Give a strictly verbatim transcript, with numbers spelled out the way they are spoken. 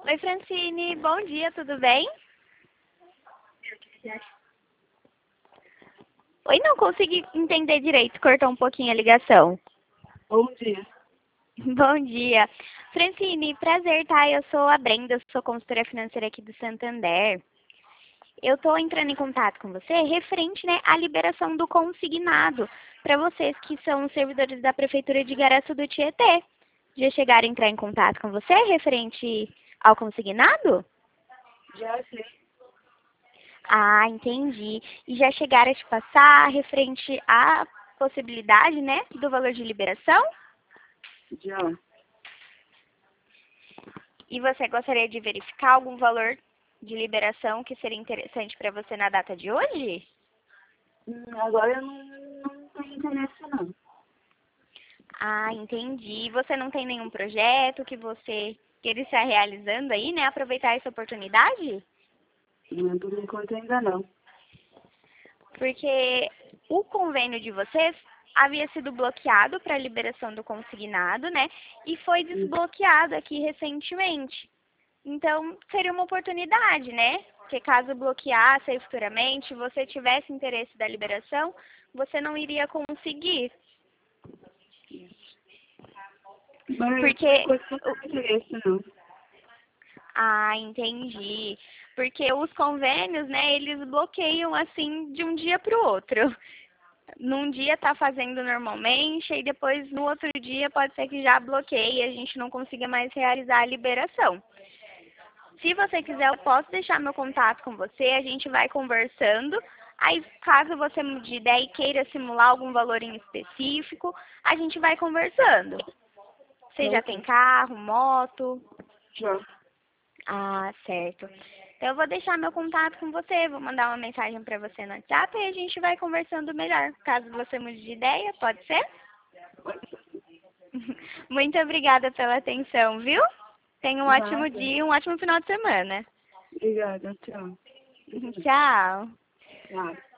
Oi, Francine, bom dia, tudo bem? Oi, não consegui entender direito, cortou um pouquinho a ligação. Bom dia. Bom dia. Francine, prazer, tá? Eu sou a Brenda, sou consultora financeira aqui do Santander. Eu estou entrando em contato com você referente, né, à liberação do consignado para vocês que são servidores da Prefeitura de Igaraçu do Tietê. Já chegaram a entrar em contato com você referente ao consignado? Já sei. Ah, entendi. E já chegaram a te passar referente à possibilidade, né, do valor de liberação? Já. E você gostaria de verificar algum valor de liberação que seria interessante para você na data de hoje? Hum, agora eu não, não tenho interesse, não. Ah, entendi. Você não tem nenhum projeto que você queira estar realizando aí, né? Aproveitar essa oportunidade? Não, por enquanto ainda não. Porque o convênio de vocês havia sido bloqueado para a liberação do consignado, né? E foi desbloqueado aqui recentemente. Então, seria uma oportunidade, né? Porque caso bloqueasse aí futuramente, você tivesse interesse da liberação, você não iria conseguir. Mas Porque por enquanto não tenho interesse, não. Ah, entendi. Porque os convênios, né, eles bloqueiam assim de um dia para o outro. Num dia tá fazendo normalmente e depois no outro dia pode ser que já bloqueie e a gente não consiga mais realizar a liberação. Se você quiser, eu posso deixar meu contato com você, a gente vai conversando. Aí, caso você mude de ideia e queira simular algum valor em específico, a gente vai conversando. Você já tem carro, moto? Já. Ah, certo. Então eu vou deixar meu contato com você, vou mandar uma mensagem para você no WhatsApp e a gente vai conversando melhor. Caso você mude de ideia, pode ser? Muito obrigada pela atenção, viu? Tenha um ótimo Nada. dia e um ótimo final de semana. Obrigada, tchau. Tchau. Tchau.